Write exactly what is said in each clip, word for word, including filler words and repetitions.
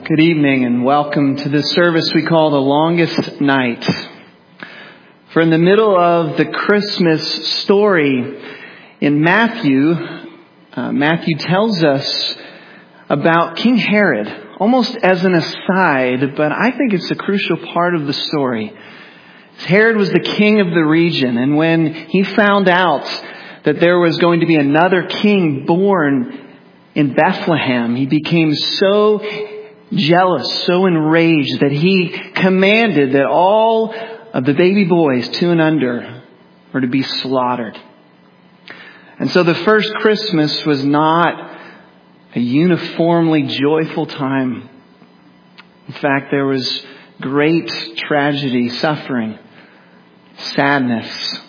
Good evening and welcome to this service we call the Longest Night. For in the middle of the Christmas story in Matthew, uh, Matthew tells us about King Herod, almost as an aside, but I think it's a crucial part of the story. Herod was the king of the region, and when he found out that there was going to be another king born in Bethlehem, he became so jealous, so enraged that he commanded that all of the baby boys two and under were to be slaughtered. And so the first Christmas was not a uniformly joyful time. In fact, there was great tragedy, suffering, sadness.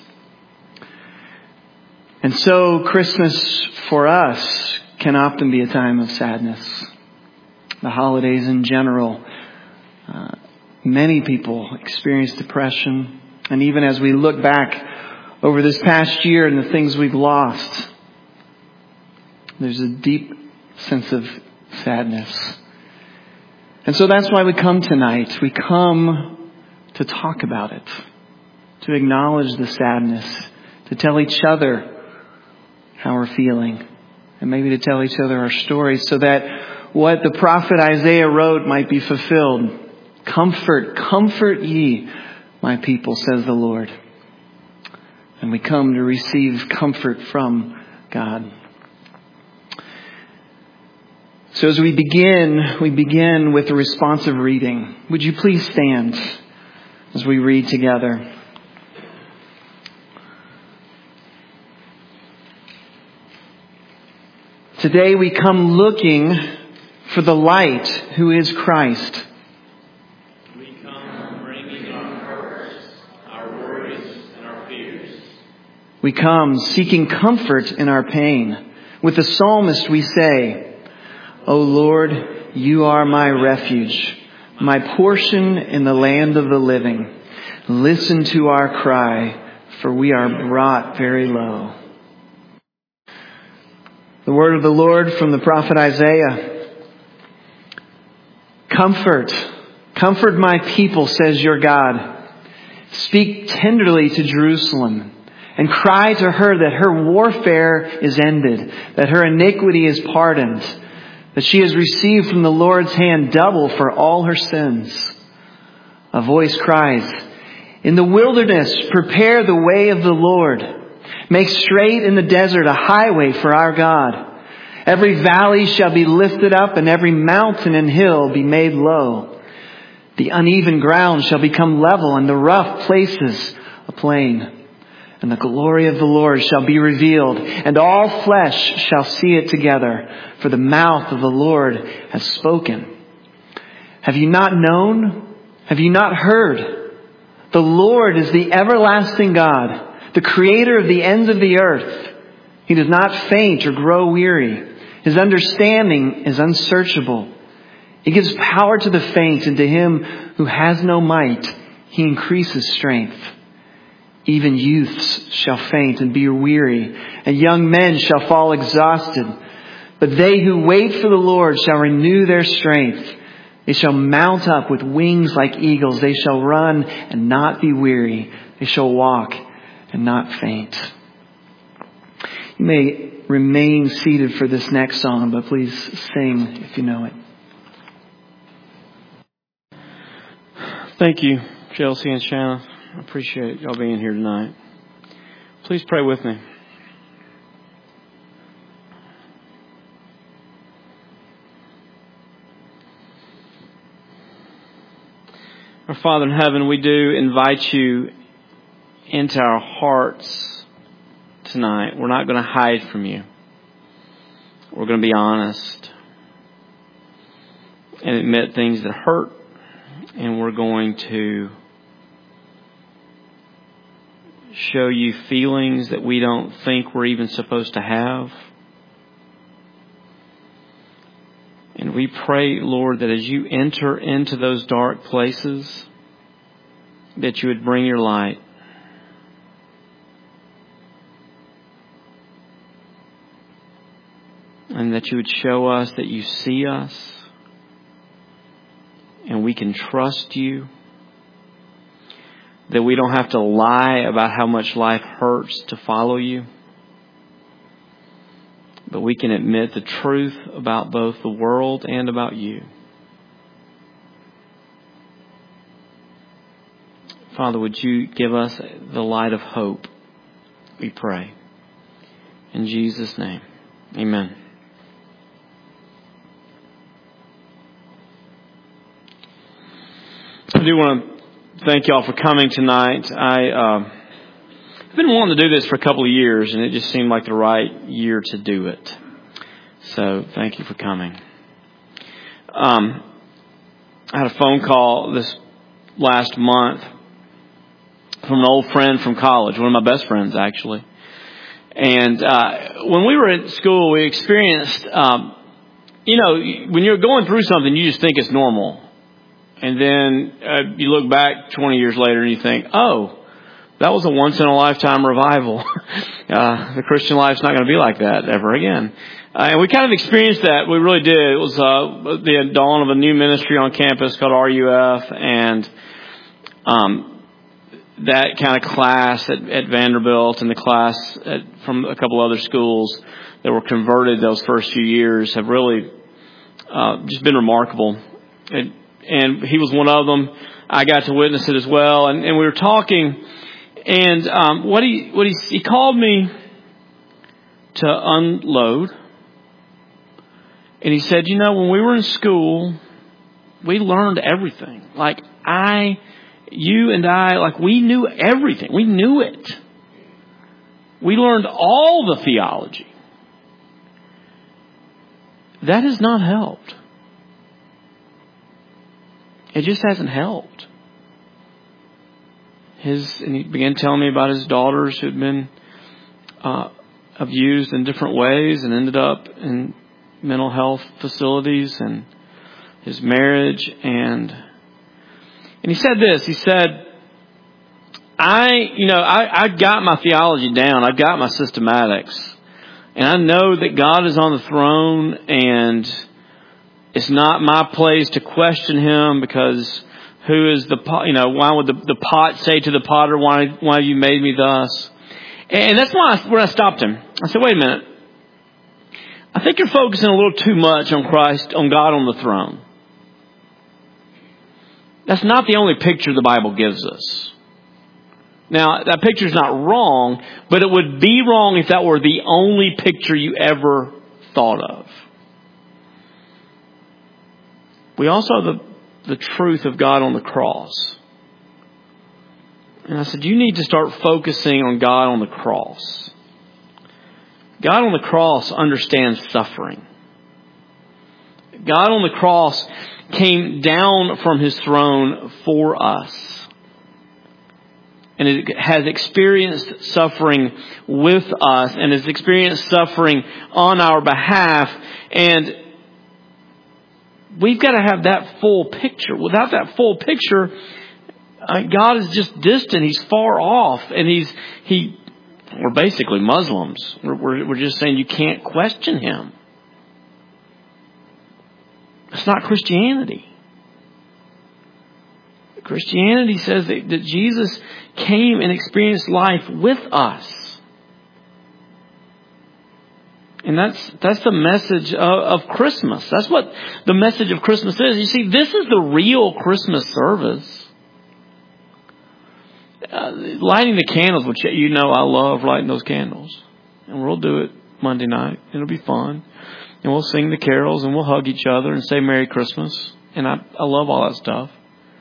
And so Christmas for us can often be a time of sadness. The holidays in general, uh, many people experience depression. And even as we look back over this past year and the things we've lost, there's a deep sense of sadness. And so that's why we come tonight. We come to talk about it, to acknowledge the sadness, to tell each other how we're feeling, and maybe to tell each other our stories so that what the prophet Isaiah wrote might be fulfilled. Comfort, comfort ye, my people, says the Lord. And we come to receive comfort from God. So as we begin, we begin with a responsive reading. Would you please stand as we read together? Today we come looking for the light who is Christ. We come bringing our hurts, our worries, and our fears. We come seeking comfort in our pain. With the psalmist we say, O Lord, you are my refuge, my portion in the land of the living. Listen to our cry, for we are brought very low. The word of the Lord from the prophet Isaiah. Comfort, comfort my people, says your God. Speak tenderly to Jerusalem and cry to her that her warfare is ended, that her iniquity is pardoned, that she has received from the Lord's hand double for all her sins. A voice cries, in the wilderness, prepare the way of the Lord. Make straight in the desert a highway for our God. Every valley shall be lifted up and every mountain and hill be made low. The uneven ground shall become level and the rough places a plain. And the glory of the Lord shall be revealed and all flesh shall see it together. For the mouth of the Lord has spoken. Have you not known? Have you not heard? The Lord is the everlasting God, the creator of the ends of the earth. He does not faint or grow weary. His understanding is unsearchable. He gives power to the faint, and to him who has no might, he increases strength. Even youths shall faint and be weary, and young men shall fall exhausted. But they who wait for the Lord shall renew their strength. They shall mount up with wings like eagles. They shall run and not be weary. They shall walk and not faint. You may remain seated for this next song, but please sing if you know it. Thank you, Chelsea and Shanna. I appreciate y'all being here tonight. Please pray with me. Our Father in heaven, we do invite you into our hearts tonight. We're not going to hide from you. We're going to be honest and admit things that hurt, and we're going to show you feelings that we don't think we're even supposed to have. And we pray, Lord, that as you enter into those dark places, that you would bring your light. And that you would show us that you see us, and we can trust you. That we don't have to lie about how much life hurts to follow you. But we can admit the truth about both the world and about you. Father, would you give us the light of hope, we pray. In Jesus' name, amen. I do want to thank y'all for coming tonight. I, uh, I've been wanting to do this for a couple of years, and it just seemed like the right year to do it. So thank you for coming. Um, I had a phone call this last month from an old friend from college, one of my best friends, actually. And uh, when we were at school, we experienced, um, you know, when you're going through something, you just think it's normal. And then uh, you look back twenty years later and you think, oh, that was a once-in-a-lifetime revival. uh, the Christian life's not going to be like that ever again. Uh, and we kind of experienced that. We really did. It was uh, the dawn of a new ministry on campus called R U F. And um that kind of class at, at Vanderbilt and the class at, from a couple other schools that were converted those first few years have really uh, just been remarkable. And, and he was one of them. I got to witness it as well. And, and we were talking, and um, what he what he he called me to unload. And he said, you know, when we were in school, we learned everything. Like I. You and I, like we knew everything. We knew it. We learned all the theology. That has not helped. It just hasn't helped. His, and he began telling me about his daughters who had been uh, abused in different ways and ended up in mental health facilities, and his marriage. And And he said this, he said, I, you know, I, I got my theology down. I got my systematics. And I know that God is on the throne, and it's not my place to question him, because who is the pot, you know, why would the, the pot say to the potter, why, why have you made me thus? And that's why I, when I stopped him, I said, wait a minute. I think you're focusing a little too much on Christ, on God on the throne. That's not the only picture the Bible gives us. Now, that picture is not wrong, but it would be wrong if that were the only picture you ever thought of. We also have the, the truth of God on the cross. And I said, you need to start focusing on God on the cross. God on the cross understands suffering. God on the cross came down from his throne for us. And it has experienced suffering with us, and has experienced suffering on our behalf. And we've got to have that full picture. Without that full picture, uh, God is just distant. He's far off. And he's, he, we're basically Muslims. We're, we're, we're just saying you can't question him. It's not Christianity. Christianity says that, that Jesus came and experienced life with us. And that's that's the message of, of Christmas. That's what the message of Christmas is. You see, this is the real Christmas service. Uh, lighting the candles, which you know I love lighting those candles. And we'll do it Monday night. It'll be fun. And we'll sing the carols, and we'll hug each other and say Merry Christmas. And I, I love all that stuff.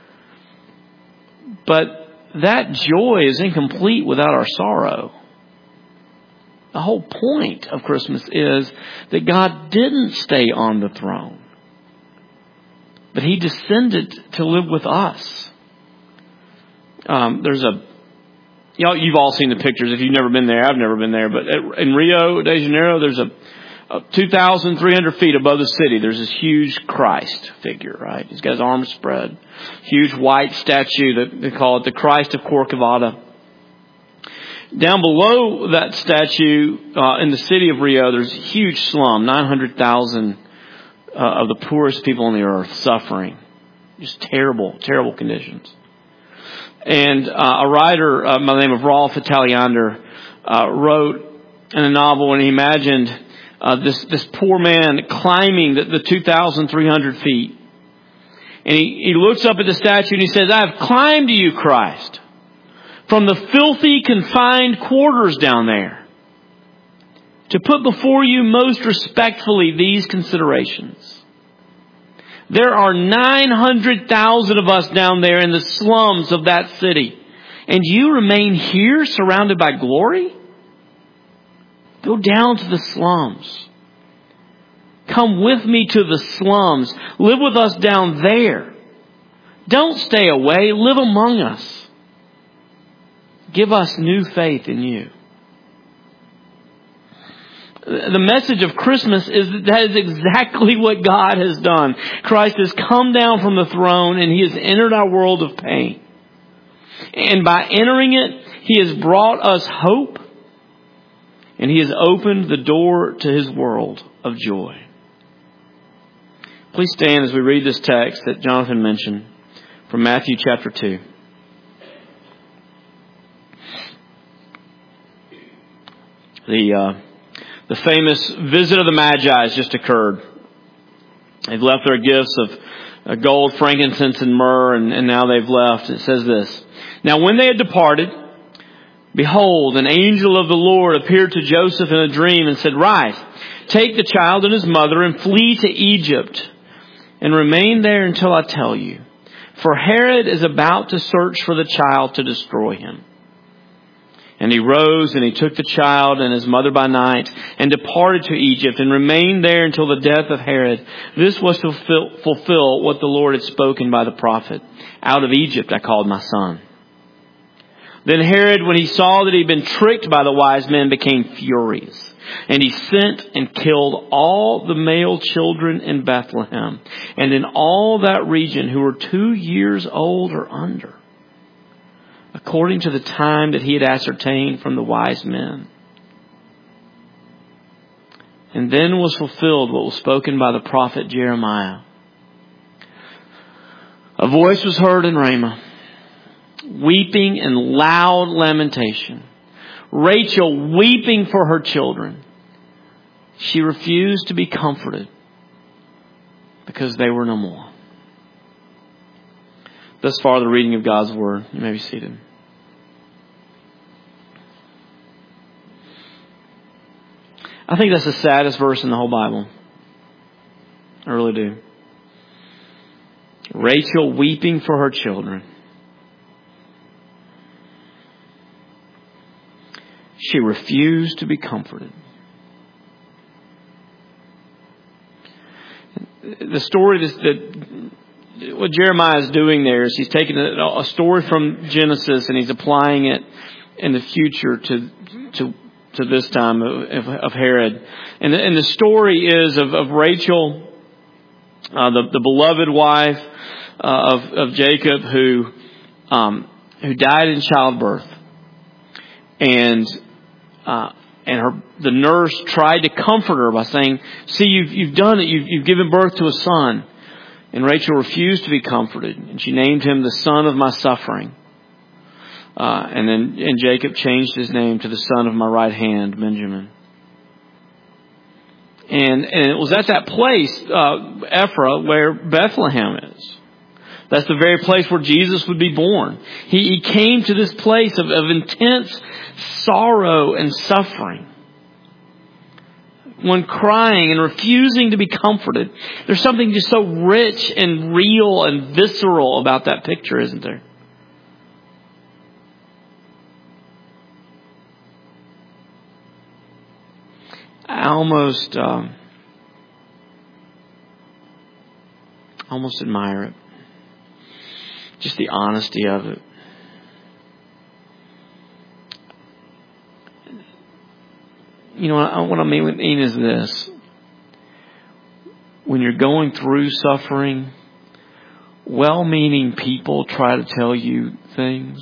But that joy is incomplete without our sorrow. The whole point of Christmas is that God didn't stay on the throne, but he descended to live with us. Um, there's a, you know, you've all seen the pictures. If you've never been there, I've never been there. But at, in Rio de Janeiro, there's a, a two thousand three hundred feet above the city. There's this huge Christ figure, right? He's got his arms spread. Huge white statue that they call it the Christ of Corcovado. Down below that statue, uh, in the city of Rio, there's a huge slum, nine hundred thousand uh, of the poorest people on the earth suffering. Just terrible, terrible conditions. And uh, a writer uh, by the name of Rolf Italiander uh, wrote in a novel when he imagined uh, this this poor man climbing the, the two thousand three hundred feet. And he, he looks up at the statue and he says, "I have climbed to you, Christ, from the filthy, confined quarters down there, to put before you most respectfully these considerations. There are nine hundred thousand of us down there in the slums of that city, and you remain here surrounded by glory? Go down to the slums. Come with me to the slums. Live with us down there. Don't stay away. Live among us. Give us new faith in you." The message of Christmas is that that is exactly what God has done. Christ has come down from the throne and He has entered our world of pain. And by entering it, He has brought us hope, and He has opened the door to His world of joy. Please stand as we read this text that Jonathan mentioned from Matthew chapter two. The uh, the famous visit of the Magi has just occurred. They've left their gifts of uh, gold, frankincense, and myrrh, and, and now they've left. It says this: "Now when they had departed, behold, an angel of the Lord appeared to Joseph in a dream and said, 'Rise, take the child and his mother and flee to Egypt, and remain there until I tell you. For Herod is about to search for the child to destroy him.' And he rose and he took the child and his mother by night and departed to Egypt and remained there until the death of Herod. This was to fulfill, fulfill what the Lord had spoken by the prophet. 'Out of Egypt I called my son.' Then Herod, when he saw that he had been tricked by the wise men, became furious. And he sent and killed all the male children in Bethlehem and in all that region who were two years old or under, according to the time that he had ascertained from the wise men. And then was fulfilled what was spoken by the prophet Jeremiah. A voice was heard in Ramah, weeping and loud lamentation. Rachel weeping for her children. She refused to be comforted because they were no more." Thus far, the reading of God's Word. You may be seated. I think that's the saddest verse in the whole Bible. I really do. Rachel weeping for her children. She refused to be comforted. The story that, that what Jeremiah is doing there is he's taking a, a story from Genesis and he's applying it in the future to to to this time of, of Herod. And the, and the story is of, of Rachel, uh, the, the beloved wife uh, of, of Jacob, who um, who died in childbirth, and uh, and her the nurse tried to comfort her by saying, "See, you've you've done it. You've you've given birth to a son." And Rachel refused to be comforted, and she named him the son of my suffering. Uh, and then and Jacob changed his name to the son of my right hand, Benjamin. And and it was at that place, uh, Ephraim, where Bethlehem is. That's the very place where Jesus would be born. He, he came to this place of, of intense sorrow and suffering. When crying and refusing to be comforted. There's something just so rich and real and visceral about that picture, isn't there? I almost, um, almost admire it. Just the honesty of it. You know, what I mean is this. When you're going through suffering, well-meaning people try to tell you things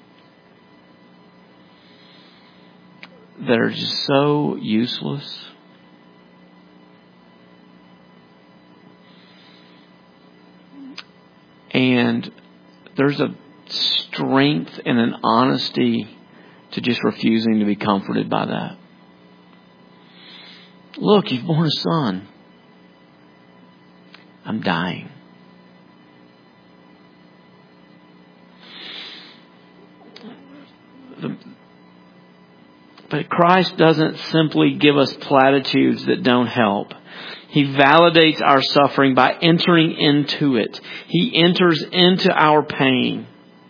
that are just so useless. And there's a strength and an honesty to just refusing to be comforted by that. Look, you've born a son. I'm dying. The, but Christ doesn't simply give us platitudes that don't help. He validates our suffering by entering into it. He enters into our pain.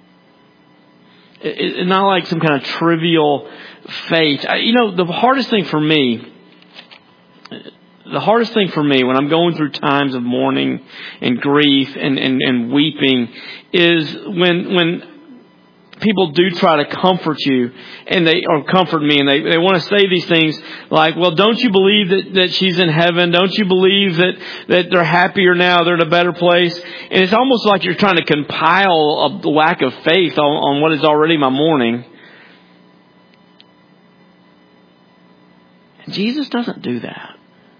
It's not like some kind of trivial faith. You know, the hardest thing for me, the hardest thing for me when I'm going through times of mourning and grief and, and, and weeping is when when people do try to comfort you and they or comfort me and they, they want to say these things like, well, don't you believe that, that she's in heaven? Don't you believe that, that they're happier now? They're in a better place? And it's almost like you're trying to compile a lack of faith on, on what is already my mourning. And Jesus doesn't do that.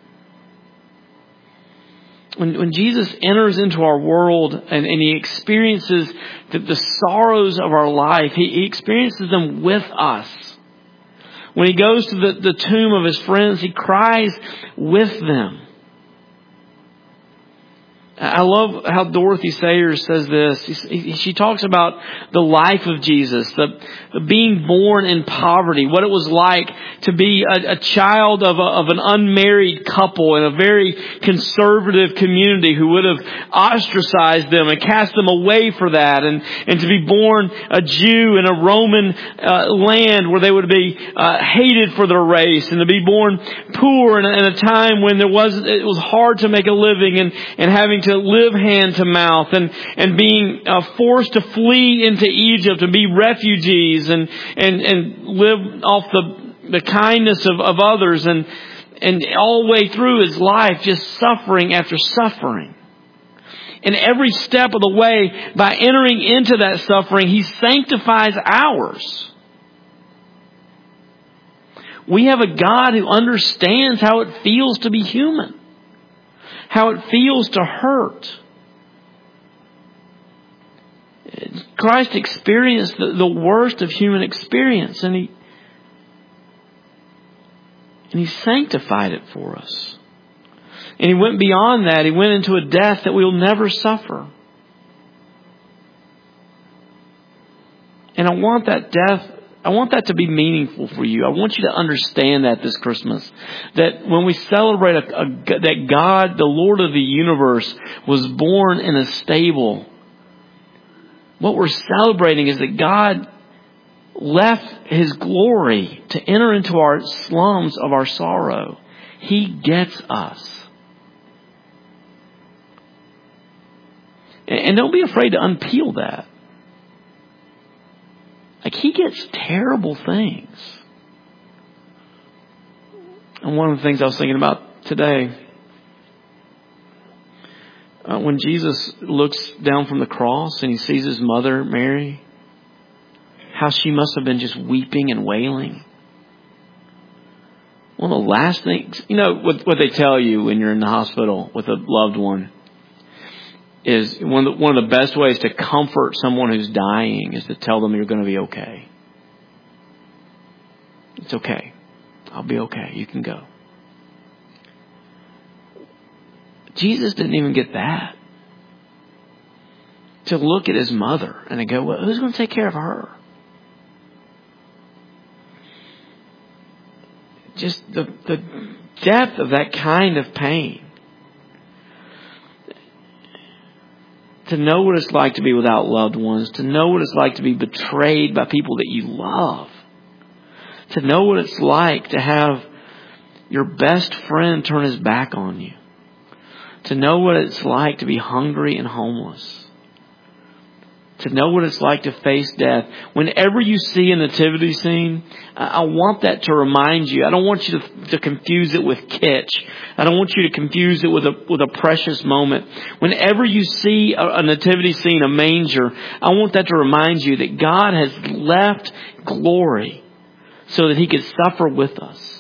When, when Jesus enters into our world and, and He experiences the, the sorrows of our life, he, he experiences them with us. When He goes to the, the tomb of His friends, He cries with them. I love how Dorothy Sayers says this. She talks about the life of Jesus, the, the being born in poverty, what it was like to be a, a child of, a, of an unmarried couple in a very conservative community who would have ostracized them and cast them away for that, and, and to be born a Jew in a Roman uh, land where they would be uh, hated for their race, and to be born poor in a, in a time when there was it was hard to make a living and, and having to to live hand to mouth, and, and being uh, forced to flee into Egypt and be refugees and, and, and live off the, the kindness of, of others, and, and all the way through his life, just suffering after suffering. And every step of the way, by entering into that suffering, He sanctifies ours. We have a God who understands how it feels to be human. How it feels to hurt. Christ experienced the, the worst of human experience, and he and he sanctified it for us. And He went beyond that. He went into a death that we will never suffer. And I want that death I want that to be meaningful for you. I want you to understand that this Christmas. That when we celebrate a, a, that God, the Lord of the universe, was born in a stable, what we're celebrating is that God left His glory to enter into our slums of our sorrow. He gets us. And, and don't be afraid to unpeel that. Like, He gets terrible things. And one of the things I was thinking about today, uh, when Jesus looks down from the cross and He sees His mother, Mary, how she must have been just weeping and wailing. One of the last things, you know, what, what they tell you when you're in the hospital with a loved one, is one of, the, one of the best ways to comfort someone who's dying is to tell them you're going to be okay. It's okay. I'll be okay. You can go. Jesus didn't even get that. To look at His mother and to go, well, who's going to take care of her? Just the, the depth of that kind of pain. To know what it's like to be without loved ones. To know what it's like to be betrayed by people that you love. To know what it's like to have your best friend turn his back on you. To know what it's like to be hungry and homeless. To know what it's like to face death. Whenever you see a nativity scene, I want that to remind you. I don't want you to, to confuse it with kitsch. I don't want you to confuse it with a with a precious moment. Whenever you see a, a nativity scene, a manger, I want that to remind you that God has left glory so that He could suffer with us.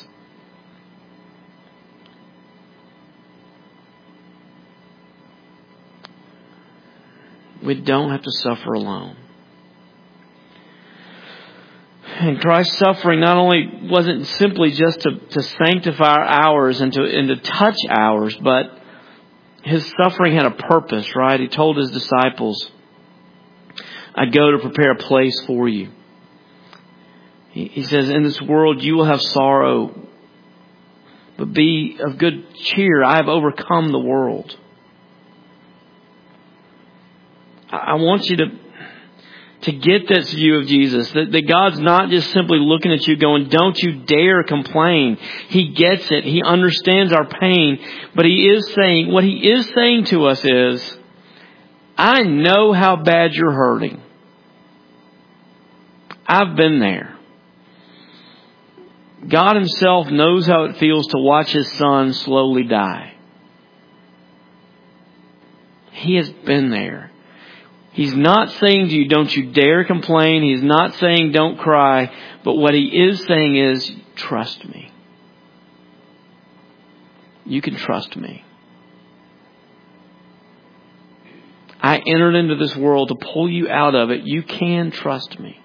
We don't have to suffer alone. And Christ's suffering not only wasn't simply just to, to sanctify our hours and to, and to touch ours, but His suffering had a purpose, right? He told His disciples, I go to prepare a place for you. He, he says, in this world you will have sorrow, but be of good cheer. I have overcome the world. I, I want you to To get this view of Jesus, that, that God's not just simply looking at you going, don't you dare complain. He gets it. He understands our pain. But He is saying, what He is saying to us is, I know how bad you're hurting. I've been there. God Himself knows how it feels to watch His Son slowly die. He has been there. He's not saying to you, don't you dare complain. He's not saying don't cry. But what He is saying is, trust me. You can trust me. I entered into this world to pull you out of it. You can trust me.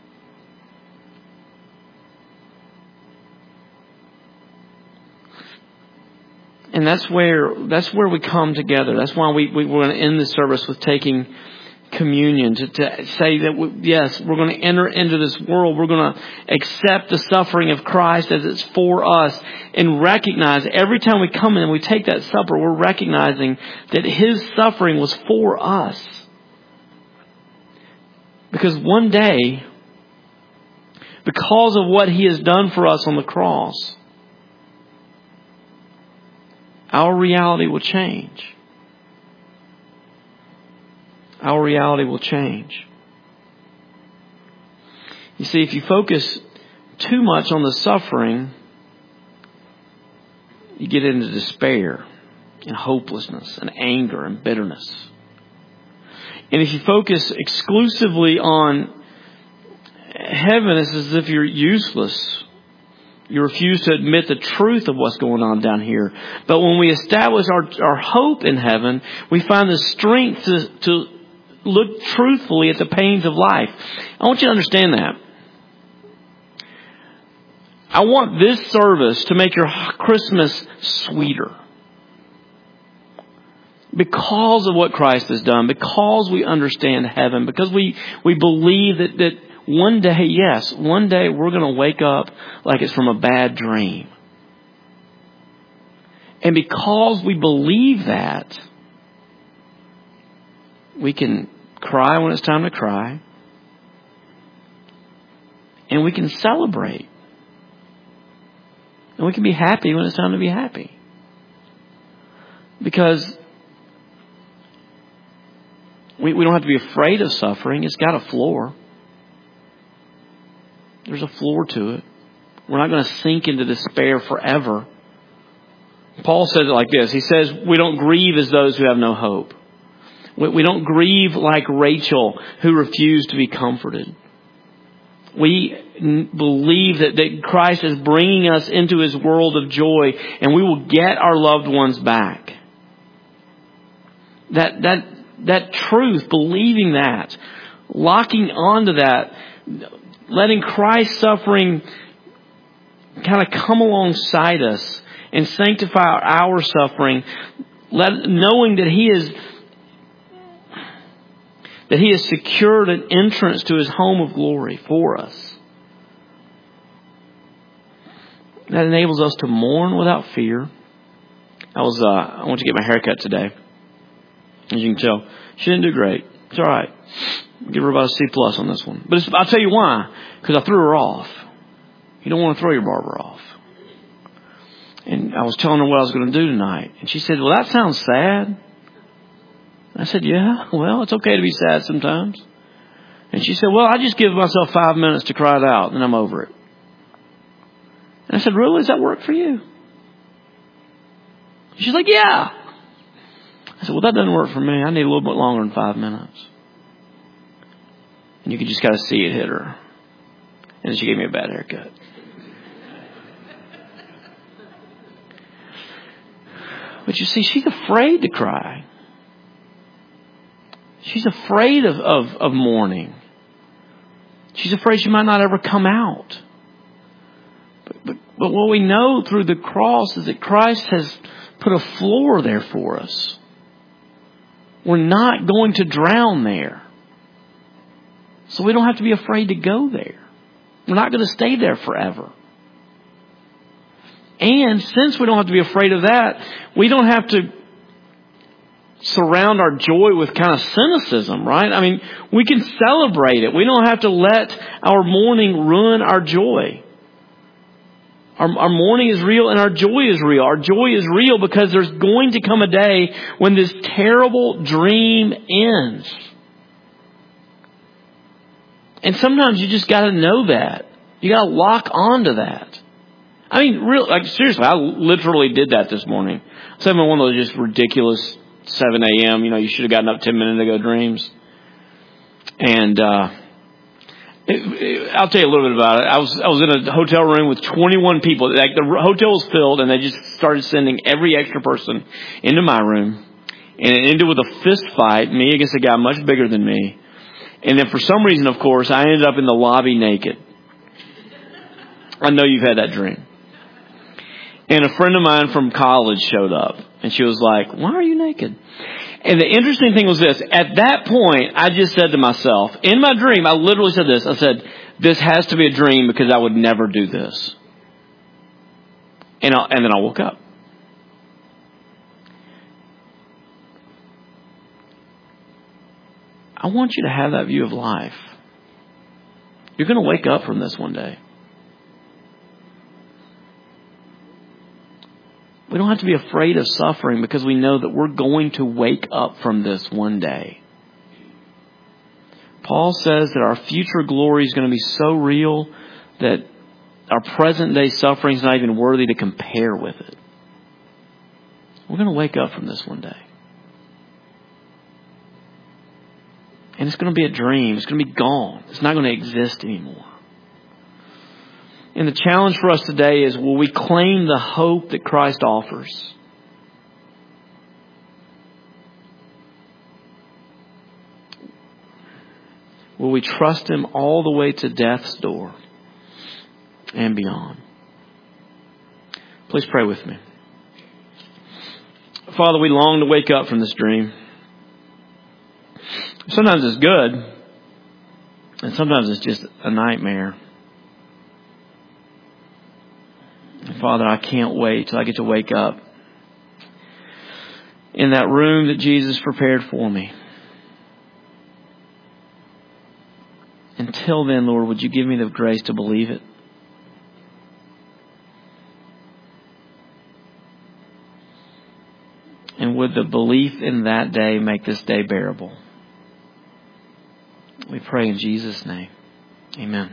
And that's where that's where we come together. That's why we, we we're going to end this service with taking communion, to, to say that, we, yes, we're going to enter into this world. We're going to accept the suffering of Christ as it's for us, and recognize every time we come in and we take that supper, we're recognizing that His suffering was for us. Because one day, because of what He has done for us on the cross, our reality will change. Our reality will change. You see, if you focus too much on the suffering, you get into despair and hopelessness and anger and bitterness. And if you focus exclusively on heaven, it's as if you're useless. You refuse to admit the truth of what's going on down here. But when we establish our, our hope in heaven, we find the strength to, to look truthfully at the pains of life. I want you to understand that. I want this service to make your Christmas sweeter. Because of what Christ has done, because we understand heaven, because we, we believe that, that one day, yes, one day we're going to wake up like it's from a bad dream. And because we believe that, we can cry when it's time to cry. And we can celebrate. And we can be happy when it's time to be happy. Because we, we don't have to be afraid of suffering. It's got a floor. There's a floor to it. We're not going to sink into despair forever. Paul says it like this. He says, we don't grieve as those who have no hope. We, we don't grieve like Rachel, who refused to be comforted. We n- believe that, that Christ is bringing us into His world of joy, and we will get our loved ones back. That, that, that truth, believing that, locking onto that, letting Christ's suffering kind of come alongside us and sanctify our suffering, let, knowing that He is that He has secured an entrance to His home of glory for us. That enables us to mourn without fear. I was uh, I went to get my haircut today. As you can tell, she didn't do great. It's all right. I'll give her about a C plus on this one. But it's, I'll tell you why. Because I threw her off. You don't want to throw your barber off. And I was telling her what I was going to do tonight. And she said, well, that sounds sad. I said, yeah, well, it's okay to be sad sometimes. And she said, well, I just give myself five minutes to cry it out, and then I'm over it. And I said, really? Does that work for you? She's like, yeah. I said, well, that doesn't work for me. I need a little bit longer than five minutes. And you could just kind of see it hit her. And then she gave me a bad haircut. But you see, she's afraid to cry. She's afraid of, of, of mourning. She's afraid she might not ever come out. But, but, but what we know through the cross is that Christ has put a floor there for us. We're not going to drown there. So we don't have to be afraid to go there. We're not going to stay there forever. And since we don't have to be afraid of that, we don't have to surround our joy with kind of cynicism, right? I mean, we can celebrate it. We don't have to let our mourning ruin our joy. Our, our mourning is real and our joy is real. Our joy is real because there's going to come a day when this terrible dream ends. And sometimes you just got to know that. You got to lock onto that. I mean, real, like seriously, I literally did that this morning. I was having one of those just ridiculous seven a.m., you know, you should have gotten up ten minutes ago dreams. And, uh, it, it, I'll tell you a little bit about it. I was, I was in a hotel room with twenty-one people. Like the hotel was filled and they just started sending every extra person into my room. And it ended with a fist fight, me against a guy much bigger than me. And then for some reason, of course, I ended up in the lobby naked. I know you've had that dream. And a friend of mine from college showed up. And she was like, why are you naked? And the interesting thing was this. At that point, I just said to myself, in my dream, I literally said this. I said, this has to be a dream because I would never do this. And, I, and then I woke up. I want you to have that view of life. You're going to wake up from this one day. We don't have to be afraid of suffering because we know that we're going to wake up from this one day. Paul says that our future glory is going to be so real that our present day suffering is not even worthy to compare with it. We're going to wake up from this one day. And it's going to be a dream. It's going to be gone. It's not going to exist anymore. And the challenge for us today is, will we claim the hope that Christ offers? Will we trust Him all the way to death's door and beyond? Please pray with me. Father, we long to wake up from this dream. Sometimes it's good, and sometimes it's just a nightmare. And Father, I can't wait till I get to wake up in that room that Jesus prepared for me. Until then, Lord, would you give me the grace to believe it? And would the belief in that day make this day bearable? We pray in Jesus' name. Amen.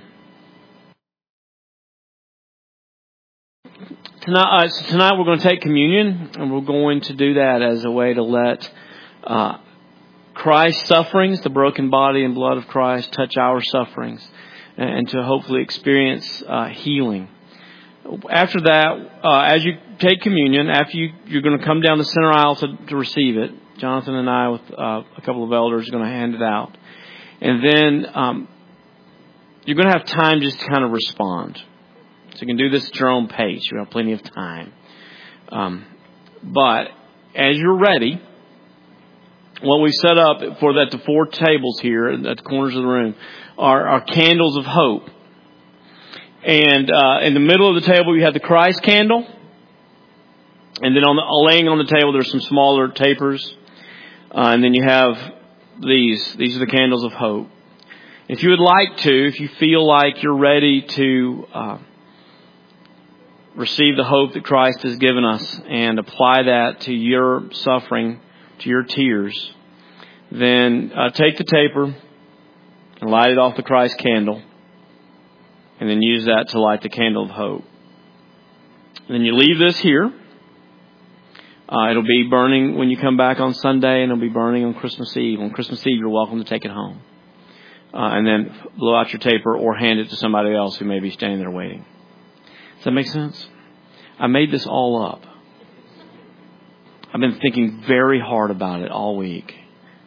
Tonight, uh, so tonight we're going to take communion, and we're going to do that as a way to let uh, Christ's sufferings, the broken body and blood of Christ, touch our sufferings, and, and to hopefully experience uh, healing. After that, uh, as you take communion, after you, you're going to come down the center aisle to, to receive it. Jonathan and I, with uh, a couple of elders, are going to hand it out. And then um, you're going to have time just to kind of respond. So you can do this at your own pace. You have plenty of time. Um, but as you're ready, what we set up for that, the four tables here at the corners of the room are, are candles of hope. And uh, in the middle of the table, you have the Christ candle. And then on the, laying on the table, there's some smaller tapers. Uh, and then you have these. These are the candles of hope. If you would like to, if you feel like you're ready to uh, receive the hope that Christ has given us and apply that to your suffering, to your tears, then uh, take the taper and light it off the Christ candle, and then use that to light the candle of hope. And then you leave this here. Uh, it'll be burning when you come back on Sunday, and it'll be burning on Christmas Eve. On Christmas Eve, you're welcome to take it home. Uh, and then blow out your taper or hand it to somebody else who may be standing there waiting. Does that make sense? I made this all up. I've been thinking very hard about it all week.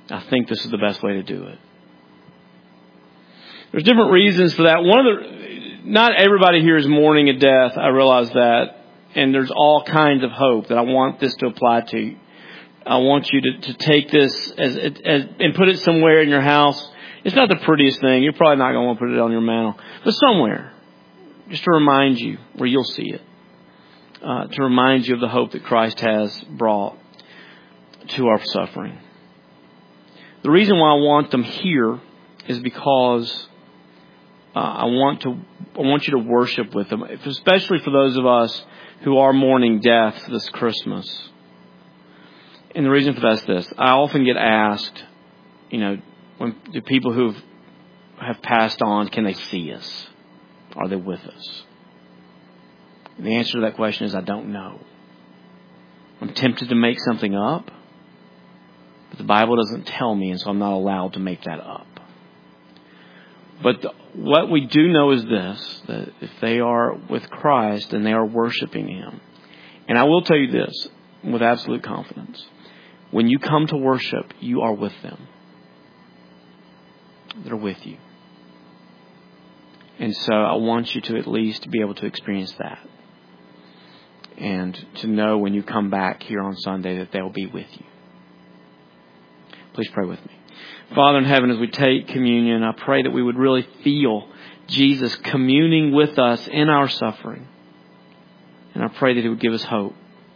I think this is the best way to do it. There's different reasons for that. One of the, not everybody here is mourning a death. I realize that. And there's all kinds of hope that I want this to apply to. I want you to, to take this as, as and put it somewhere in your house. It's not the prettiest thing. You're probably not going to want to put it on your mantle. But somewhere. Just to remind you where you'll see it. Uh, to remind you of the hope that Christ has brought to our suffering. The reason why I want them here is because uh, I want to I want you to worship with them, especially for those of us who are mourning death this Christmas. And the reason for that is this. I often get asked, you know, when the people who have passed on, can they see us? Are they with us? And the answer to that question is I don't know. I'm tempted to make something up, but the Bible doesn't tell me, and so I'm not allowed to make that up. But the, what we do know is this, that if they are with Christ, then they are worshiping Him. And I will tell you this with absolute confidence. When you come to worship, you are with them. They're with you. And so I want you to at least be able to experience that. And to know when you come back here on Sunday that they'll be with you. Please pray with me. Father in heaven, as we take communion, I pray that we would really feel Jesus communing with us in our suffering. And I pray that He would give us hope,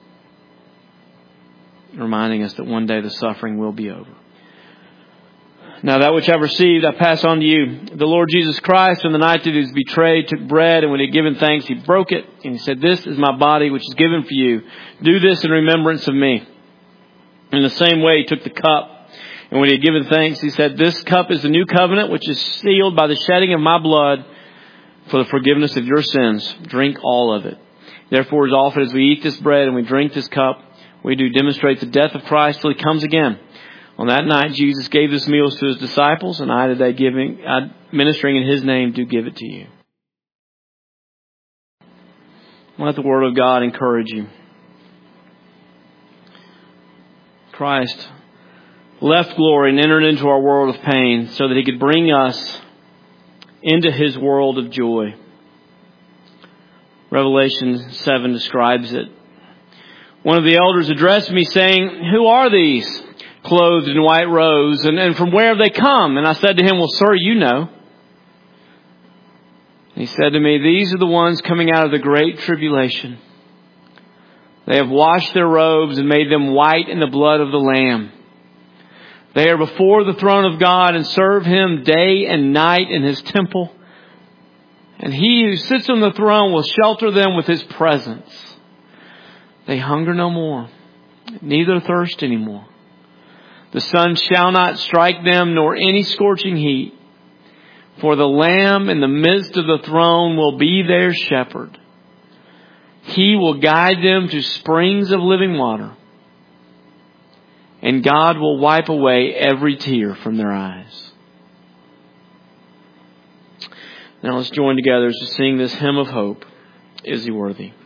reminding us that one day the suffering will be over. Now that which I've received, I pass on to you. The Lord Jesus Christ, on the night that He was betrayed, took bread, and when He had given thanks, He broke it. And He said, "This is my body, which is given for you. Do this in remembrance of me." In the same way, He took the cup. And when He had given thanks, He said, "This cup is the new covenant, which is sealed by the shedding of my blood for the forgiveness of your sins. Drink all of it. Therefore, as often as we eat this bread and we drink this cup, we do demonstrate the death of Christ till He comes again." On that night, Jesus gave this meal to His disciples, and I today, giving, I, ministering in His name, do give it to you. Let the Word of God encourage you. Christ left glory and entered into our world of pain so that He could bring us into His world of joy. Revelation seven describes it. One of the elders addressed me saying, "Who are these, clothed in white robes, and, and from where have they come?" And I said to him, "Well, sir, you know." And he said to me, "These are the ones coming out of the great tribulation. They have washed their robes and made them white in the blood of the Lamb. They are before the throne of God and serve Him day and night in His temple. And He who sits on the throne will shelter them with His presence. They hunger no more, neither thirst anymore. The sun shall not strike them, nor any scorching heat. For the Lamb in the midst of the throne will be their shepherd. He will guide them to springs of living water. And God will wipe away every tear from their eyes." Now let's join together to sing this hymn of hope. Is He worthy?